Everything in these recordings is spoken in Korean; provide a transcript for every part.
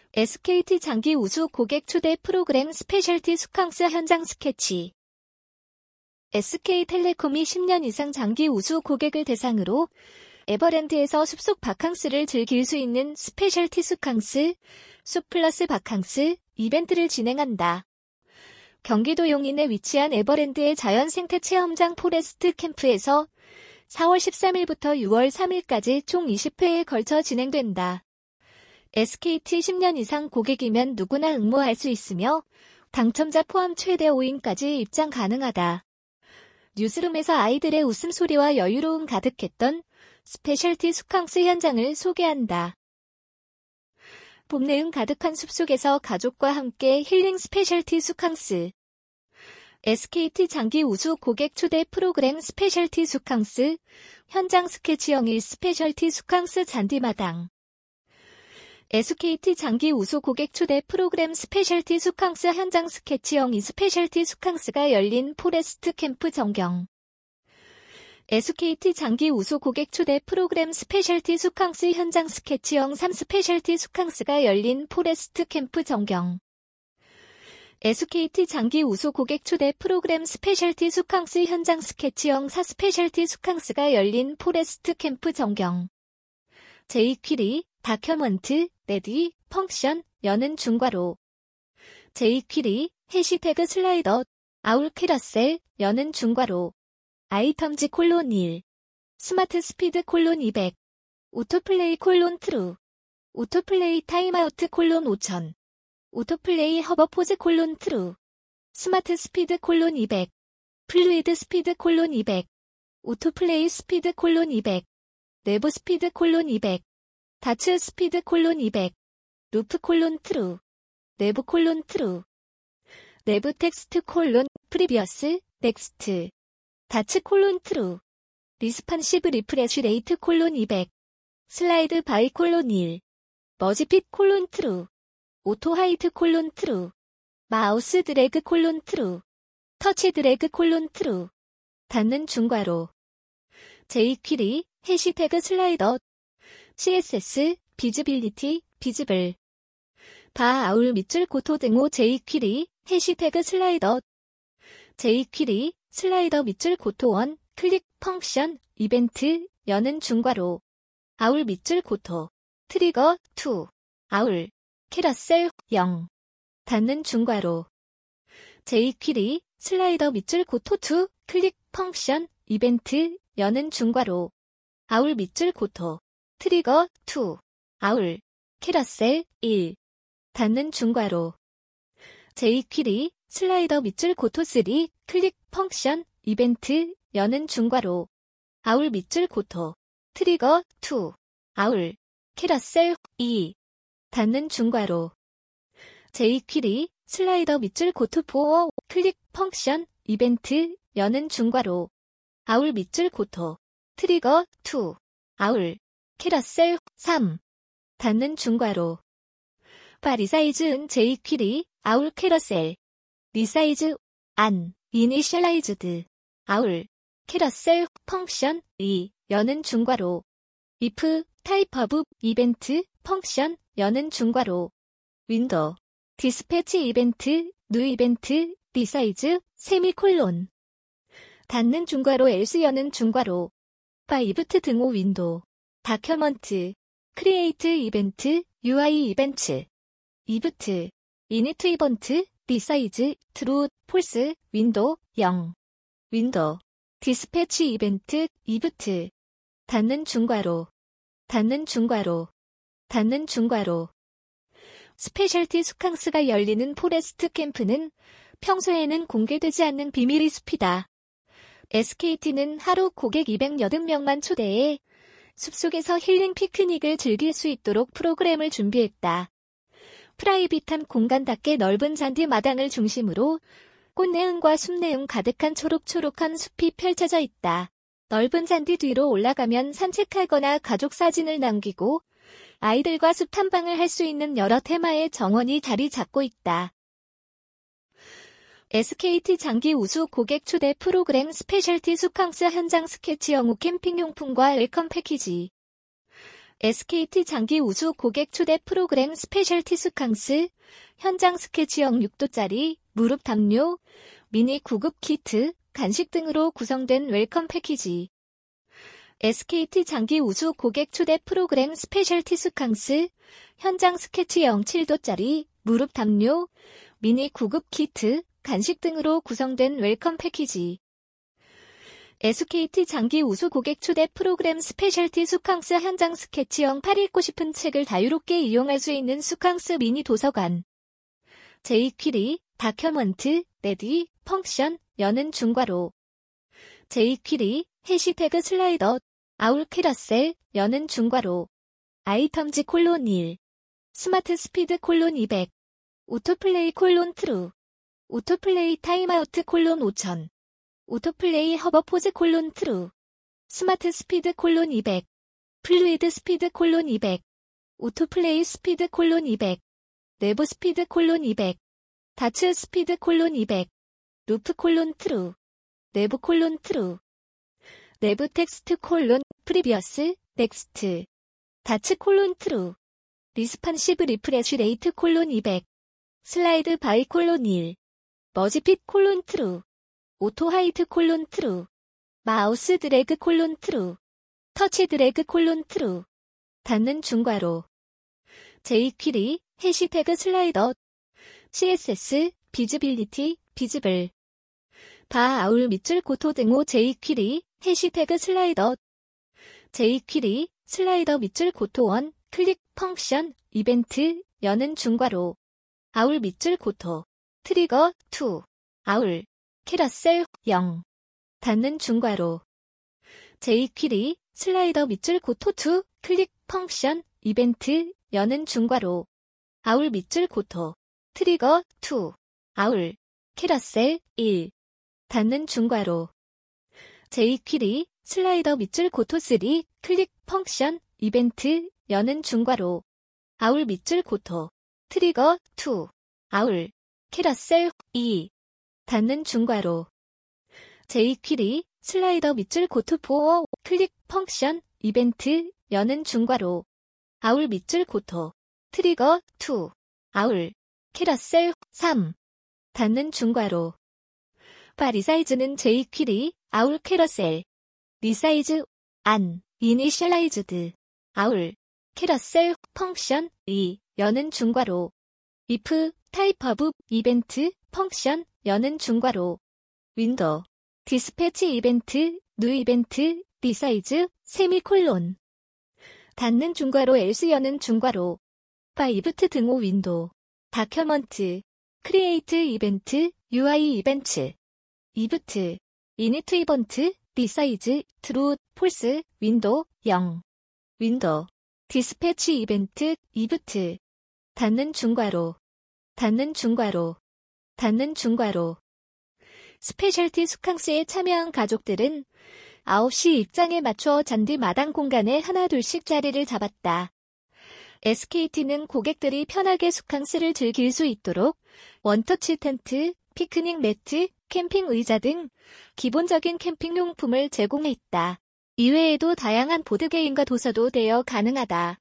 SKT 장기 우수 고객 초대 프로그램 스페셜티 수캉스 현장 스케치. SK텔레콤이 10년 이상 장기 우수 고객을 대상으로 에버랜드에서 숲속 바캉스를 즐길 수 있는 스페셜티 수캉스, 숲 플러스 바캉스 이벤트를 진행한다. 경기도 용인에 위치한 에버랜드의 자연생태 체험장 포레스트 캠프에서 4월 13일부터 6월 3일까지 총 20회에 걸쳐 진행된다. SKT 10년 이상 고객이면 누구나 응모할 수 있으며 당첨자 포함 최대 5인까지 입장 가능하다. 뉴스룸에서 아이들의 웃음소리와 여유로움 가득했던 스페셜티 수캉스 현장을 소개한다. 봄내음 가득한 숲속에서 가족과 함께 힐링 스페셜티 수캉스. SKT 장기 우수 고객 초대 프로그램 스페셜티 수캉스 현장 스케치형 1 스페셜티 수캉스 잔디마당. SKT 장기 우수 고객 초대 프로그램 스페셜티 수캉스 현장 스케치형 2 스페셜티 수캉스가 열린 포레스트 캠프 전경. SKT 장기 우수 고객 초대 프로그램 스페셜티 수캉스 현장 스케치형 3 스페셜티 수캉스가 열린 포레스트 캠프 전경. SKT 장기 우수 고객 초대 프로그램 스페셜티 수캉스 현장 스케치형 4 스페셜티 수캉스가 열린 포레스트 캠프 전경. 제이퀴리, 다큐먼트, 레디, 펑션, 여는 중괄호. 제이퀴리, 해시태그 슬라이더, 아울 캐러셀, 여는 중괄호. 아이텀즈 콜론 1. 스마트 스피드 콜론 200. 오토플레이 콜론 트루. 오토플레이 타임아우트 콜론 5000. 오토플레이 허버포즈 콜론 트루. 스마트 스피드 콜론 200. 플루이드 스피드 콜론 200. 오토플레이 스피드 콜론 200. 내부 스피드 콜론 200. 다츠 스피드 콜론 200. 루프 콜론 트루. 내부 콜론 트루. 내부 텍스트 콜론 프리비어스 넥스트. 다츠 콜론 트루. 리스판시브 리프레쉬 레이트 콜론 200. 슬라이드 바이 콜론 1. 머지핏 콜론 트루. 오토 하이트 콜론 트루. 마우스 드래그 콜론 트루. 터치 드래그 콜론 트루. 닫는 중괄호. 제이퀴리, 해시태그 슬라이더. CSS, 비즈빌리티, 비즈블. 바 아울 밑줄 고토 등호 제이퀴리, 해시태그 슬라이더. 제이퀴리, 슬라이더 밑줄 고토 1, 클릭 펑션, 이벤트, 여는 중괄호. 아울 밑줄 고토. 트리거 2. 아울. 캐러셀 0. 닫는 중괄호. 제이퀴리, 슬라이더 밑줄 고토 2, 클릭 펑션, 이벤트, 여는 중괄호. 아울 밑줄 고토. 트리거 2. 아울. 캐러셀 1. 닫는 중괄호. 제이퀴리, 슬라이더 밑줄 고토 3, 클릭 펑션, 이벤트, 여는 중괄호. 아울 밑줄 고토. 트리거 2. 아울. 캐러셀 2. 닫는 중괄호. 제이퀴리, 슬라이더 밑줄 고토 4, 클릭 펑션, 이벤트, 여는 중괄호. 아울 밑줄 고토. 트리거 2. 아울. 캐러셀 3. 닫는 중괄호. 바 리사이즈 은 제이퀴리, 아울 캐러셀. 리사이즈, 안, 이니셜라이즈드. 아울. 캐러셀, 펑션, 2, 여는 중괄호. if, 타입 오브, 이벤트, 펑션, 여는 중괄호. 윈도우. 디스패치 이벤트, 뉴 이벤트, 리사이즈, 세미콜론. 닫는 중괄호 else 여는 중괄호. 바 이브트 등호 윈도우. 다큐먼트. 크리에이트 이벤트, UI 이벤트. 이브트. 이니트 이벤트, 리사이즈, 트루, 폴스, 윈도우, 0. 윈도우. 디스패치 이벤트, 이브트. 닫는 중괄호. 닫는 중괄호. 닫는 중괄호. 스페셜티 수캉스가 열리는 포레스트 캠프는 평소에는 공개되지 않는 비밀의 숲이다. SKT는 하루 고객 280명만 초대해 숲속에서 힐링 피크닉을 즐길 수 있도록 프로그램을 준비했다. 프라이빗한 공간답게 넓은 잔디 마당을 중심으로 꽃내음과 숲내음 가득한 초록초록한 숲이 펼쳐져 있다. 넓은 잔디 뒤로 올라가면 산책하거나 가족 사진을 남기고 아이들과 숲 탐방을 할 수 있는 여러 테마의 정원이 자리 잡고 있다. SKT 장기 우수 고객 초대 프로그램 스페셜티 수캉스 현장 스케치형 캠핑용품과 웰컴 패키지. SKT 장기 우수 고객 초대 프로그램 스페셜티 수캉스, 현장 스케치형 6도짜리, 무릎 담요, 미니 구급 키트, 간식 등으로 구성된 웰컴 패키지. SKT 장기 우수 고객 초대 프로그램 스페셜티 수캉스, 현장 스케치형 7도짜리, 무릎 담요, 미니 구급 키트, 간식 등으로 구성된 웰컴 패키지. SKT 장기 우수 고객 초대 프로그램 스페셜티 수캉스 현장 스케치형 8 읽고 싶은 책을 자유롭게 이용할 수 있는 수캉스 미니 도서관. jQuery, 다큐먼트, 레디, 펑션, 여는 중괄호. jQuery, 해시태그 슬라이더, 아울 캐러셀, 여는 중괄호. 아이템즈 콜론 1. 스마트 스피드 콜론 200. 오토플레이 콜론 트루. 오토플레이 타임아우트 콜론 5000. 오토플레이 허버포즈 콜론 트루. 스마트 스피드 콜론 200. 플루이드 스피드 콜론 200. 오토플레이 스피드 콜론 200. 내부 스피드 콜론 200. 다츠 스피드 콜론 200. 루프 콜론 트루. 내부 콜론 트루. 내부 텍스트 콜론 프리비어스 넥스트. 다츠 콜론 트루. 리스판시브 리프레쉬 레이트 콜론 200. 슬라이드 바이 콜론 1. 머지핏 콜론 트루. 오토 하이트 콜론 트루. 마우스 드래그 콜론 트루. 터치 드래그 콜론 트루. 닫는 중괄호. jQuery, 해시태그 슬라이더. CSS, 비즈빌리티, 비즈블. 바 아울 밑줄 고토 등호 jQuery, 해시태그 슬라이더. jQuery, 슬라이더 밑줄 고토 1, 클릭 펑션, 이벤트, 여는 중괄호. 아울 밑줄 고토. 트리거 2. 아울. 캐러셀 0. 닫는 중괄호. jQuery, 슬라이더 밑줄 고토 2, 클릭 펑션, 이벤트, 여는 중괄호. 아울 밑줄 고토. 트리거 2. 아울. 캐러셀 1. 닫는 중괄호. jQuery, 슬라이더 밑줄 고토 3, 클릭 펑션, 이벤트, 여는 중괄호. 아울 밑줄 고토. 트리거 2. 아울. 캐러셀 2. 닫는 중괄호. jQuery, 슬라이더 밑줄 고토 4, 클릭 펑션, 이벤트, 여는 중괄호. 아울 밑줄 고토. 트리거 2. 아울. 캐러셀 3. 닫는 중괄호. 바 리사이즈는 jQuery, 아울 캐러셀. 리사이즈, 안, 이니셜라이즈드. 아울. 캐러셀, 펑션, 2, 여는 중괄호. if, 타입 오브, 이벤트, 펑션, 여는 중괄호. 윈도우. 디스패치 이벤트, 뉴 이벤트, 리사이즈, 세미콜론. 닫는 중괄호 else 여는 중괄호. 바 이브트 등호 윈도우. 다큐먼트. 크리에이트 이벤트, UI 이벤트. 이브트. 이니트 이벤트, 리사이즈, 트루, 폴스, 윈도우, 0. 윈도우. 디스패치 이벤트, 이브트. 닫는 중괄호. 닫는 중괄호. 닫는 중괄호. 스페셜티 수캉스에 참여한 가족들은 9시 입장에 맞춰 잔디 마당 공간에 하나둘씩 자리를 잡았다. SKT는 고객들이 편하게 수캉스를 즐길 수 있도록 원터치 텐트, 피크닉 매트, 캠핑 의자 등 기본적인 캠핑 용품을 제공했다. 이외에도 다양한 보드게임과 도서도 대여 가능하다.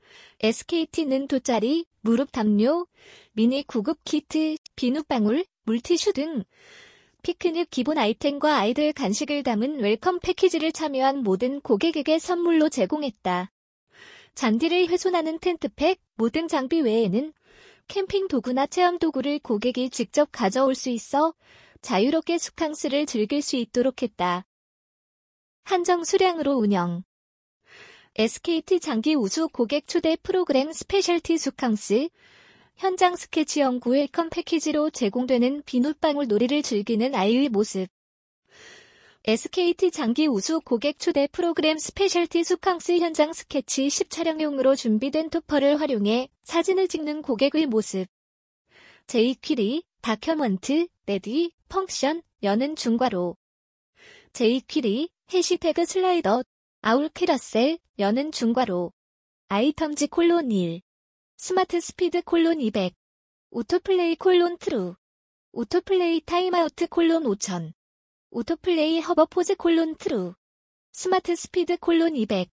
SKT는 돗자리, 무릎 담요, 미니 구급 키트, 비눗방울, 물티슈 등 피크닉 기본 아이템과 아이들 간식을 담은 웰컴 패키지를 참여한 모든 고객에게 선물로 제공했다. 잔디를 훼손하는 텐트팩, 모든 장비 외에는 캠핑 도구나 체험 도구를 고객이 직접 가져올 수 있어 자유롭게 수캉스를 즐길 수 있도록 했다. 한정 수량으로 운영. SKT 장기 우수 고객 초대 프로그램 스페셜티 수캉스, 현장 스케치형 웰컴 패키지로 제공되는 비눗방울 놀이를 즐기는 아이의 모습. SKT 장기 우수 고객 초대 프로그램 스페셜티 수캉스 현장 스케치 10 촬영용으로 준비된 토퍼를 활용해 사진을 찍는 고객의 모습. jQuery, 다큐먼트, 레디, 펑션, 여는 중괄호. jQuery, 해시태그 슬라이더, 아울 캐러셀, 여는 중괄호. 아이템즈 콜론 1. 스마트 스피드 콜론 200. 오토플레이 콜론 트루. 오토플레이 타임아우트 콜론 5000. 오토플레이 허버포즈 콜론 트루. 스마트 스피드 콜론 200.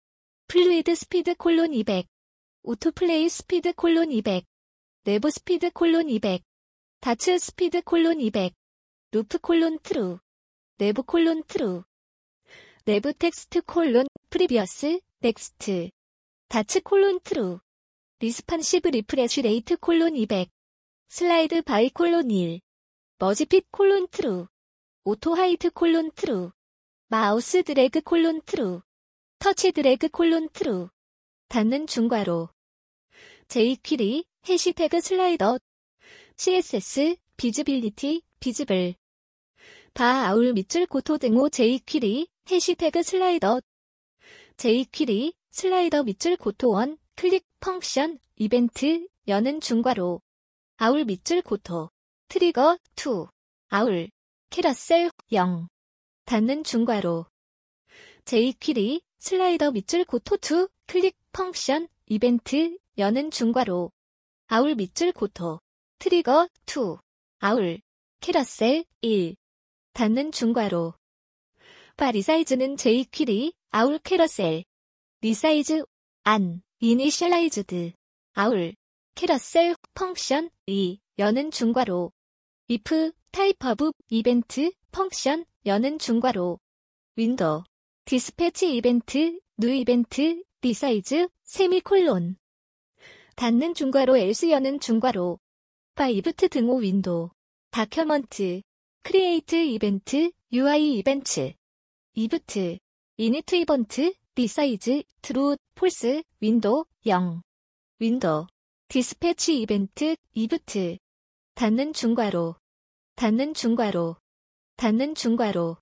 플루이드 스피드 콜론 200, 오토플레이 스피드 콜론 200, 내부 스피드 콜론 200, 다츠 스피드 콜론 200, 루프 콜론 트루, 내부 콜론 트루, 내부 텍스트 콜론 프리비어스 넥스트, 다츠 콜론 트루, 리스판시브 리프레쉬 레이트 콜론 200, 슬라이드 바이 콜론 1, 머지핏 콜론 트루, 오토 하이트 콜론 트루, 마우스 드래그 콜론 트루, 터치 드래그 콜론 트루, 닫는 중괄호, jQuery, 해시태그 슬라이더, CSS, 비즈빌리티, 비즈블, 바 아울 밑줄 고토 등호 jQuery, 해시태그 슬라이더, jQuery, 슬라이더 밑줄 고토 원, 클릭 펑션, 이벤트, 여는 중괄호, 아울 밑줄 고토, 트리거, 2, 아울, 캐러셀, 0, 닫는 중괄호, jQuery, 슬라이더 밑줄 고토 2, 클릭 펑션, 이벤트, 여는 중괄호, 아울 밑줄 고토, 트리거, 2, 아울, 캐러셀, 1, 닫는 중괄호, 바 리사이즈는 jQuery, 아울 캐러셀, 리사이즈, 안, 이니셜라이즈드, 아울, 캐러셀, 펑션, 2, 여는 중괄호, if, 타입 오브, 이벤트, 펑션, 여는 중괄호, 윈도우, 디스패치 이벤트, 뉴 이벤트, 리사이즈, 세미콜론, 닫는 중괄호 else 여는 중괄호, 바 이브트 등호 윈도우, 다큐먼트, 크리에이트 이벤트, UI 이벤트, 이브트, 이니트 이벤트, 리사이즈, 트루, 폴스, 윈도우, 0, 윈도우, 디스패치 이벤트, 이브트, 닫는 중괄호, 닫는 중괄호, 닫는 중괄호.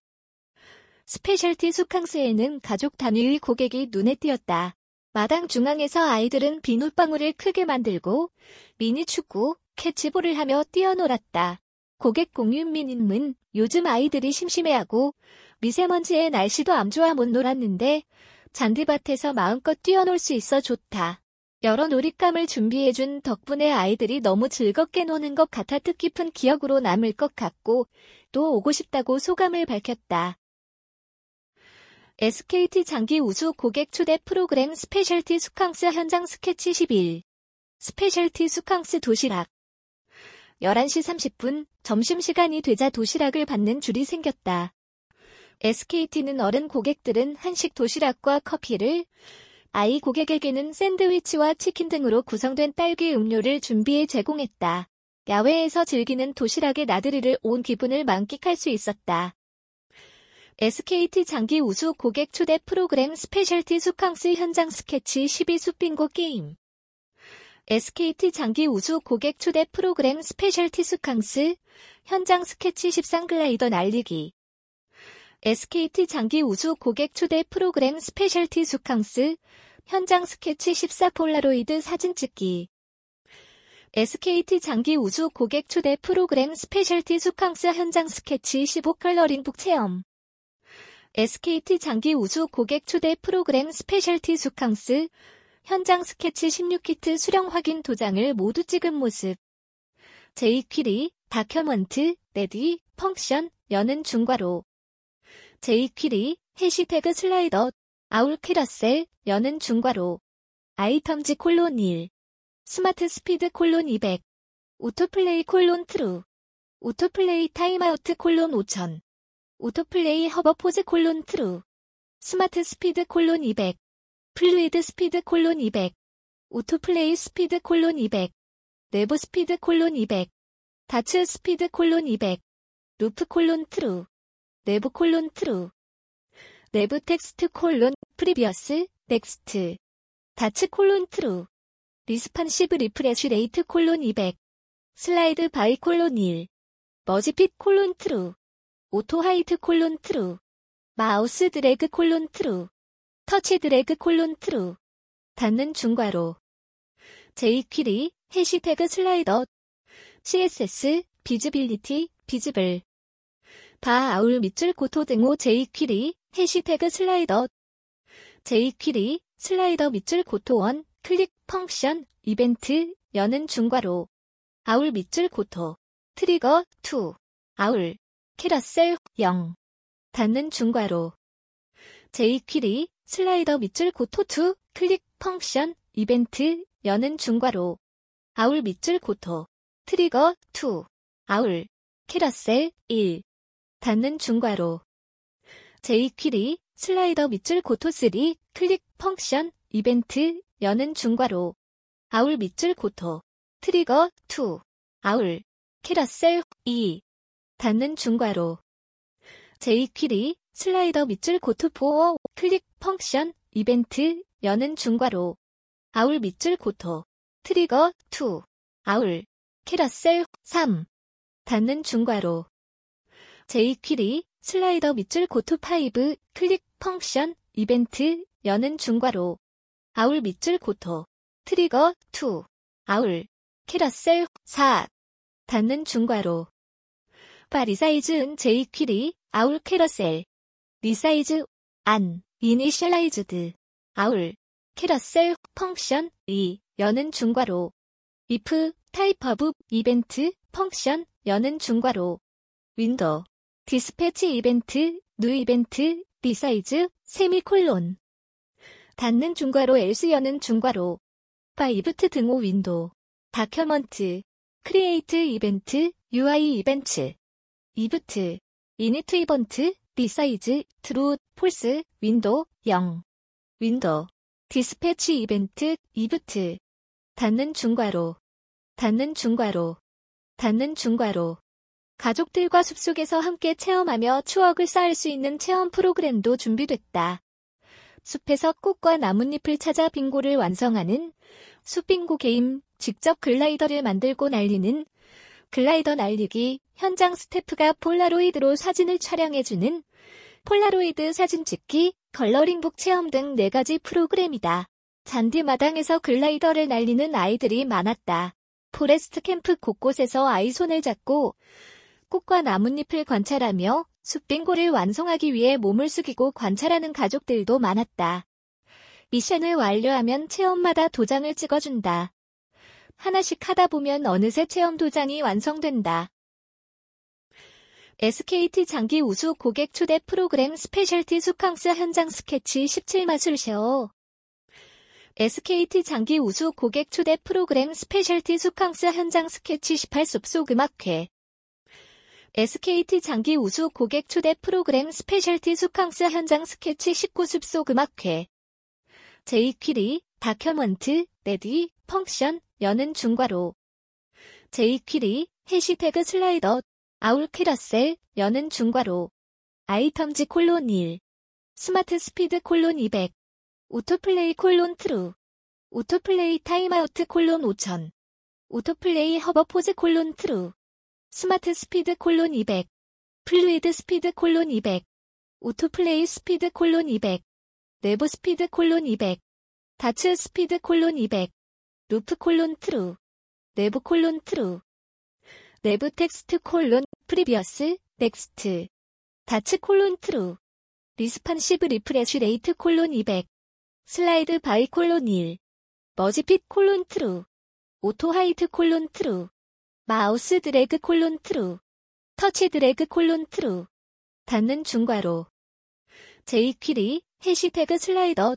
스페셜티 수캉스에는 가족 단위의 고객이 눈에 띄었다. 마당 중앙에서 아이들은 비눗방울을 크게 만들고 미니 축구, 캐치볼을 하며 뛰어놀았다. 고객 공윤민님은 요즘 아이들이 심심해하고 미세먼지에 날씨도 안 좋아 못 놀았는데 잔디밭에서 마음껏 뛰어놀 수 있어 좋다. 여러 놀잇감을 준비해준 덕분에 아이들이 너무 즐겁게 노는 것 같아 뜻깊은 기억으로 남을 것 같고 또 오고 싶다고 소감을 밝혔다. SKT 장기 우수 고객 초대 프로그램 스페셜티 수캉스 현장 스케치 11. 스페셜티 수캉스 도시락. 11시 30분 점심시간이 되자 도시락을 받는 줄이 생겼다. SKT는 어른 고객들은 한식 도시락과 커피를, 아이 고객에게는 샌드위치와 치킨 등으로 구성된 딸기 음료를 준비해 제공했다. 야외에서 즐기는 도시락의 나들이를 온 기분을 만끽할 수 있었다. SKT 장기 우수 고객 초대 프로그램 스페셜티 수캉스 현장 스케치 12 숲빙고 게임. SKT 장기 우수 고객 초대 프로그램 스페셜티 수캉스 현장 스케치 13 글라이더 날리기. SKT 장기 우수 고객 초대 프로그램 스페셜티 수캉스 현장 스케치 14 폴라로이드 사진 찍기. SKT 장기 우수 고객 초대 프로그램 스페셜티 수캉스 현장 스케치 15 컬러링북 체험. SKT 장기 우수 고객 초대 프로그램 스페셜티 수캉스 현장 스케치 16키트 수령 확인 도장을 모두 찍은 모습. jQuery, 다큐먼트, 레디, 펑션, 여는 중괄호. jQuery, 해시태그 슬라이더, 아울 캐러셀, 여는 중괄호. 아이템즈 콜론 1. 스마트 스피드 콜론 200. 오토플레이 콜론 트루. 오토플레이 타임아우트 콜론 5000. 오토플레이 허버포즈 콜론 트루. 스마트 스피드 콜론 200. 플루이드 스피드 콜론 200. 오토플레이 스피드 콜론 200. 내부 스피드 콜론 200. 다츠 스피드 콜론 200. 루프 콜론 트루. 내부 콜론 트루. 내부 텍스트 콜론 프리비어스 넥스트. 다츠 콜론 트루. 리스판시브 리프레쉬 레이트 콜론 200. 슬라이드 바이 콜론 1. 머지핏 콜론 트루. 오토 하이트 콜론 트루. 마우스 드래그 콜론 트루. 터치 드래그 콜론 트루. 닫는 중괄호. jQuery, 해시태그 슬라이더. CSS, 비즈빌리티, 비즈블. 바 아울 밑줄 고토 등호 jQuery, 해시태그 슬라이더. jQuery, 슬라이더 밑줄 고토 원, 클릭 펑션, 이벤트, 여는 중괄호. 아울 밑줄 고토. 트리거, 2. 아울. 캐러셀, 0. 닫는 중괄호. jQuery, 슬라이더 밑줄 고토 2, 클릭 펑션 이벤트 여는 중괄호 아울 밑줄 고토 트리거 2 아울 캐러셀 1 닫는 중괄호 jQuery 슬라이더 밑줄 고토 3 클릭 펑션 이벤트 여는 중괄호 아울 밑줄 고토 트리거 2 아울 캐러셀 2 닫는 중괄호 jQuery 슬라이더 밑줄 고토 4 클릭 펑션 이벤트 여는 중괄호 아울 밑줄 고토 트리거 2 아울 캐러셀 3 닫는 중괄호 jQuery 슬라이더 밑줄 고토 5 클릭 펑션 이벤트 여는 중괄호 아울 밑줄 고토 트리거 2 아울 캐러셀 4 닫는 중괄호 파리사이즈은 jQuery 아울 캐러셀 리사이즈 안 이니셜라이즈드 아울 캐러셀 펑션 2 여는 중괄호 if 타입 오브 이벤트 펑션 여는 중괄호 윈도우 디스패치 이벤트 뉴 이벤트 리사이즈 세미콜론 닫는 중괄호 else 여는 중괄호 파이브트 등호 윈도우 다큐먼트 크리에이트 이벤트 UI 이벤트 이브트 이니트 이벤트 리사이즈 트루 폴스 윈도우 0 윈도우 디스패치 이벤트 이브트 닫는 중괄호 닫는 중괄호 닫는 중괄호 가족들과 숲속에서 함께 체험하며 추억을 쌓을 수 있는 체험 프로그램도 준비됐다. 숲에서 꽃과 나뭇잎을 찾아 빙고를 완성하는 숲빙고 게임, 직접 글라이더를 만들고 날리는 글라이더 날리기, 현장 스태프가 폴라로이드로 사진을 촬영해주는 폴라로이드 사진 찍기, 컬러링북 체험 등 4가지 프로그램이다. 잔디마당에서 글라이더를 날리는 아이들이 많았다. 포레스트 캠프 곳곳에서 아이 손을 잡고 꽃과 나뭇잎을 관찰하며 숲빙고를 완성하기 위해 몸을 숙이고 관찰하는 가족들도 많았다. 미션을 완료하면 체험마다 도장을 찍어준다. 하나씩 하다 보면 어느새 체험 도장이 완성된다. SKT 장기 우수 고객 초대 프로그램 스페셜티 수캉스 현장 스케치 17마술쇼 SKT 장기 우수 고객 초대 프로그램 스페셜티 수캉스 현장 스케치 18 숲속 음악회 SKT 장기 우수 고객 초대 프로그램 스페셜티 수캉스 현장 스케치 19 숲속 음악회 jQuery 다큐먼트 레디 펑션 여는 중괄호 jQuery 해시태그 슬라이더 아울 캐러셀 여는 중괄호 아이템즈 콜론 1 스마트 스피드 콜론 200 오토플레이 콜론 트루 오토플레이 타임아우트 콜론 5000 오토플레이 허버포즈 콜론 트루 스마트 스피드 콜론 200 플루이드 스피드 콜론 200 오토플레이 스피드 콜론 200 내부 스피드 콜론 200 다츠 스피드 콜론 200 루프 콜론 트루 내부 콜론 트루 내부 텍스트 콜론 프리비어스 넥스트 다츠 콜론 트루 리스판시브 리프레쉬 레이트 콜론 200 슬라이드 바이 콜론 1 머지핏 콜론 트루 오토 하이트 콜론 트루 마우스 드래그 콜론 트루 터치 드래그 콜론 트루 닫는 중괄호 jQuery 해시태그 슬라이더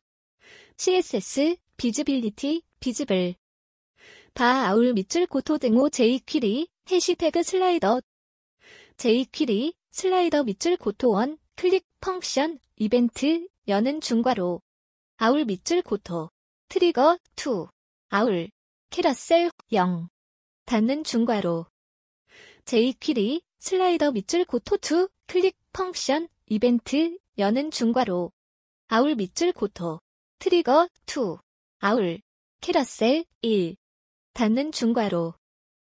CSS 비즈빌리티 비즈블 바 아울 밑줄 고토 등호 jQuery 해시태그 슬라이더 jQuery 슬라이더 밑줄 고토 1 클릭 펑션 이벤트 여는 중괄호 아울 밑줄 고토 트리거 2 아울 캐러셀 0 닫는 중괄호 jQuery 슬라이더 밑줄 고토 2 클릭 펑션 이벤트 여는 중괄호 아울 밑줄 고토 트리거 2 아울 캐러셀 1 닫는 중괄호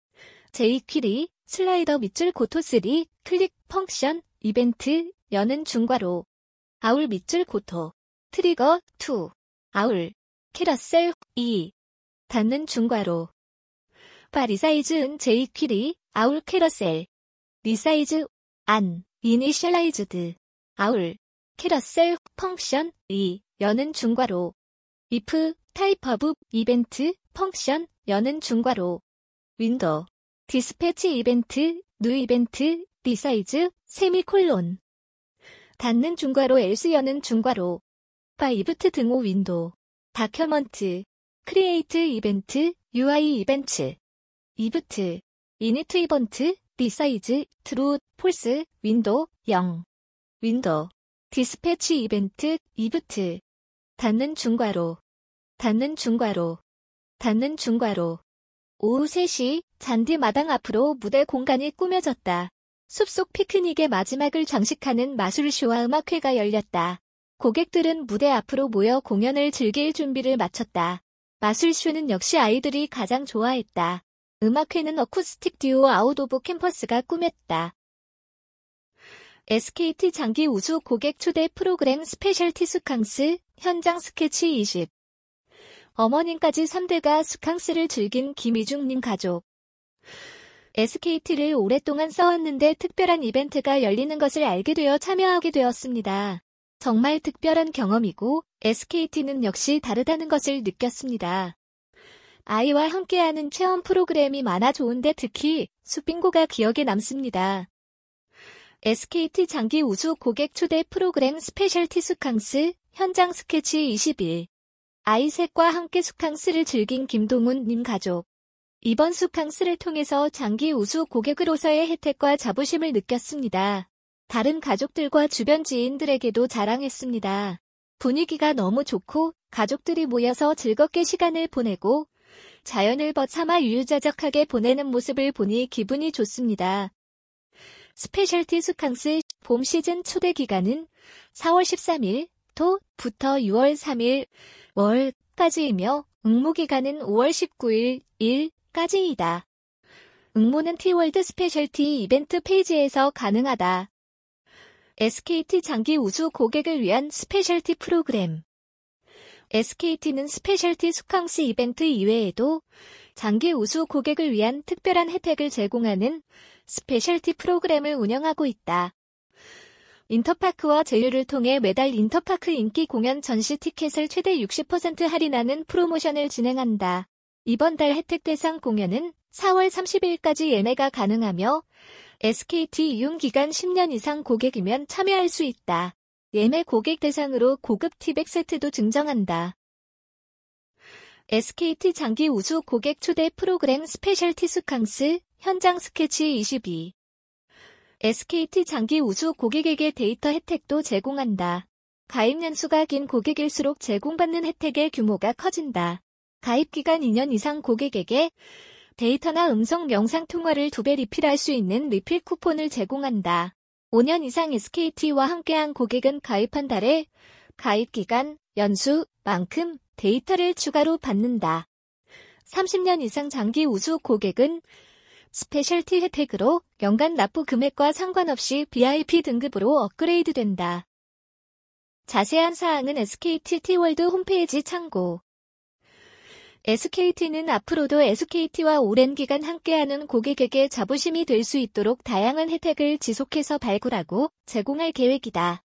jQuery 슬라이더 밑줄 고토 3 클릭 펑션 이벤트 여는 중괄호 아울 밑줄 고토 트리거 2 아울 캐러셀 2 닫는 중괄호 파리사이즈은 jQuery 아울 캐러셀 리사이즈 안 이니셜라이즈드 아울 캐러셀 펑션 2 여는 중괄호 if 타입 오브 이벤트 펑션 여는 중괄호 윈도우 디스패치 이벤트 뉴 이벤트 리사이즈 세미콜론 닫는 중괄호 else 여는 중괄호 파이브트 등호 윈도우 다큐먼트, 크리에이트 이벤트, UI 이벤트, 이브트, 이니트 이번트, 리사이즈, 트루, 폴스, 윈도, 0. 윈도, 디스패치 이벤트, 이브트. 닫는 중괄호, 닫는 중괄호, 닫는 중괄호. 오후 3시, 잔디 마당 앞으로 무대 공간이 꾸며졌다. 숲속 피크닉의 마지막을 장식하는 마술쇼와 음악회가 열렸다. 고객들은 무대 앞으로 모여 공연을 즐길 준비를 마쳤다. 마술쇼는 역시 아이들이 가장 좋아했다. 음악회는 어쿠스틱 듀오 아웃 오브 캠퍼스가 꾸몄다. SKT 장기 우수 고객 초대 프로그램 스페셜티 수캉스, 현장 스케치 20. 어머님까지 3대가 수캉스를 즐긴 김희중님 가족. SKT를 오랫동안 써왔는데 특별한 이벤트가 열리는 것을 알게 되어 참여하게 되었습니다. 정말 특별한 경험이고 SKT는 역시 다르다는 것을 느꼈습니다. 아이와 함께하는 체험 프로그램이 많아 좋은데 특히 숲빙고가 기억에 남습니다. SKT 장기 우수 고객 초대 프로그램 스페셜티 수캉스, 현장 스케치 21. 아이 셋과 함께 수캉스를 즐긴 김동훈님 가족. 이번 수캉스를 통해서 장기 우수 고객으로서의 혜택과 자부심을 느꼈습니다. 다른 가족들과 주변 지인들에게도 자랑했습니다. 분위기가 너무 좋고 가족들이 모여서 즐겁게 시간을 보내고 자연을 벗삼아 유유자적하게 보내는 모습을 보니 기분이 좋습니다. 스페셜티 수캉스 봄 시즌 초대 기간은 4월 13일 토부터 6월 3일 월까지이며 응모 기간은 5월 19일 일까지이다. 응모는 티월드 스페셜티 이벤트 페이지에서 가능하다. SKT 장기 우수 고객을 위한 스페셜티 프로그램. SKT는 스페셜티 수캉스 이벤트 이외에도 장기 우수 고객을 위한 특별한 혜택을 제공하는 스페셜티 프로그램을 운영하고 있다. 인터파크와 제휴를 통해 매달 인터파크 인기 공연 전시 티켓을 최대 60% 할인하는 프로모션을 진행한다. 이번 달 혜택 대상 공연은 4월 30일까지 예매가 가능하며 SKT 이용 기간 10년 이상 고객이면 참여할 수 있다. 예매 고객 대상으로 고급 티백 세트도 증정한다. SKT 장기 우수 고객 초대 프로그램 스페셜티 수캉스, 현장 스케치 22. SKT 장기 우수 고객에게 데이터 혜택도 제공한다. 가입 연수가 긴 고객일수록 제공받는 혜택의 규모가 커진다. 가입 기간 2년 이상 고객에게 데이터나 음성 영상 통화를 2배 리필할 수 있는 리필 쿠폰을 제공한다. 5년 이상 SKT와 함께한 고객은 가입한 달에 가입 기간, 연수만큼 데이터를 추가로 받는다. 30년 이상 장기 우수 고객은 스페셜티 혜택으로 연간 납부 금액과 상관없이 VIP 등급으로 업그레이드 된다. 자세한 사항은 SKT 티월드 홈페이지 참고. SKT는 앞으로도 SKT와 오랜 기간 함께하는 고객에게 자부심이 될 수 있도록 다양한 혜택을 지속해서 발굴하고 제공할 계획이다.